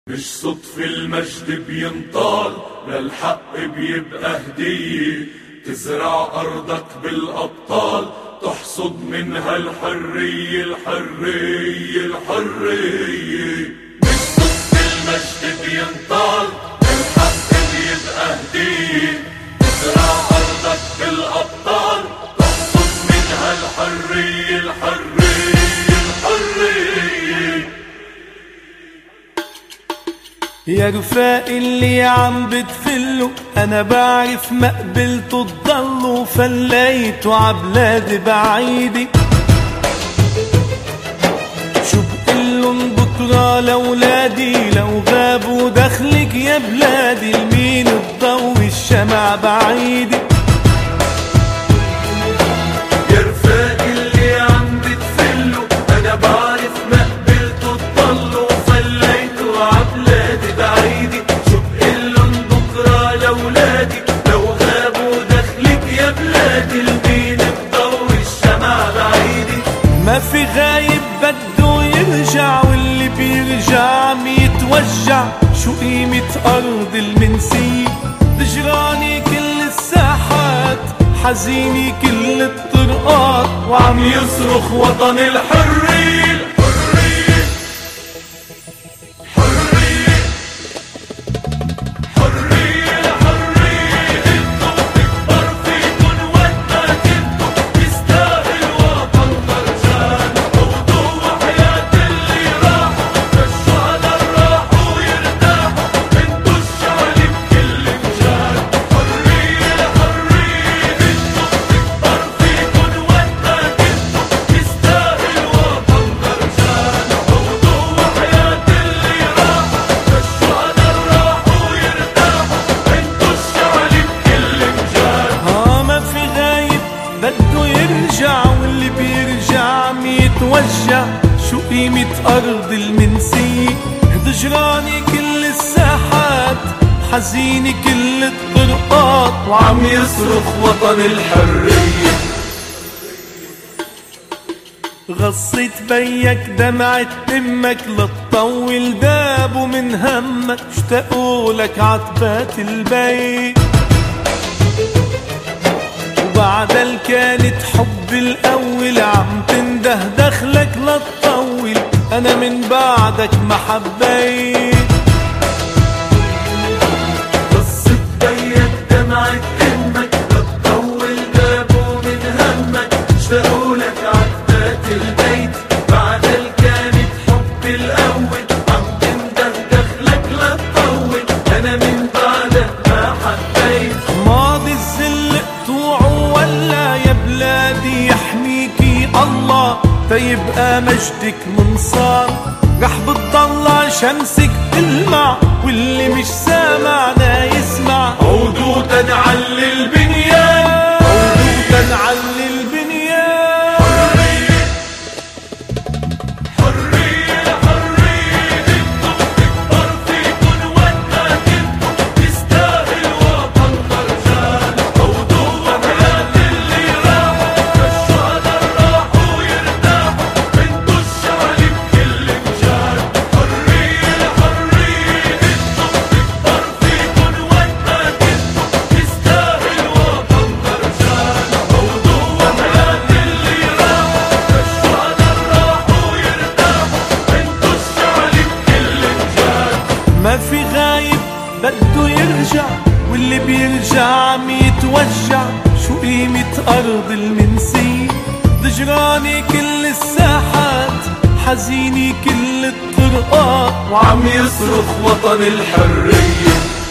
مش صدف المجد بينطال، للحق بيبقى هدية، تزرع أرضك بالأبطال، تحصد منها الحرية الحرية الحرية. مش صدف المجد بينطال، للحق بيبقى هدية، تزرع أرضك بالأبطال، تحصد منها الحرية الحرية الحرية. يا رفاقي اللي عم بتفلوا، انا بعرف ما قبلتوا تضلوا، فليتوا عبلاد بعيدي. شو بقلن بكرة لولادي، لو غابوا دخلك يا بلادي، لمين تضوي الشمع بعيدي. يا رفاقي اللي عم بتفلوا، انا بعرف ما قبلتوا تضلوا، فليتوا عبلادي بعيدي. شو بقلن بكرة لولادي، لو غابوا دخلك يا بلادي، لمين تضوي الشمع بعيدي. ما في غايب بده يرجع، واللي بيرجع عم يتوجع. شو قيمة أرض المنسية، بجراني كل الساحات، حزيني كل الطرقات، وعم يصرخ وطن الحرية الحرية حرية حرية الحرية. انتو بتكبر فيكن وقتها كنتو، يستاهل وطن مرجان. عودوا وحياة اللي راحوا، الشهداء راحوا يرتاحوا، انتو الشعب بكل مجال. حرية الحرية، انتو بتكبر فيكن وقتها كنتو، يستاهل وطن مرجان. عودوا وحياة اللي راحوا، الشهداء راحوا يرتاحوا، انتو الشعب بكل مجال. ما في غايب بده يرجع، واللي بيرجع عم يتوجع. شو قيمة أرض المنسية، ضجراني كل الساحات، حزيني كل الطرقات، وعم يصرخ وطن الحرية. غصت بيك دمعة امك، لتطول دابوا من همك، اشتاقوا لك عتبات البيت. وبعدل كانت حب الاول، عم تنده دخلك لتطول، انا من بعدك ما حبيت. غصت بيك دمعة امك، لتطول دابوا من همك، اشتاقوا لك عتبات البيت. بعدل كانت حب الاول، عم تنده دخلك لتطول، انا من بعدك ما حبيت. ماضي الذل قطوعه ولا يا بلادي، يحميكي الله تيبقى مجدك منصار. رح بتضل شمسك تلمع، واللي مش سامعنا يسمع. عودوا تنعلي البنيان، عودوا تنعلي البنيان. حرية حرية الحرية، انتو بتكبر فيكن وقتها كنتو، يستاهل وطن مرجان. عودوا وحياة اللي راحوا، الشهداء راحوا يرتاحوا، انتو الشعب بكل مجال. حرية الحرية، انتو بتكبر فيكن وقتها كنتو، يستاهل وطن مرجان. عودوا وحياة اللي راحوا، الشهداء راحوا يرتاحوا، انتو الشعب بكل مجال. ما في غايب بده يرجع، واللي بيرجع عم يتوجع. شو قيمة أرض المنسية، ضجراني كل الساحات، حزيني كل الطرقات، وعم يصرخ وطن الحرية.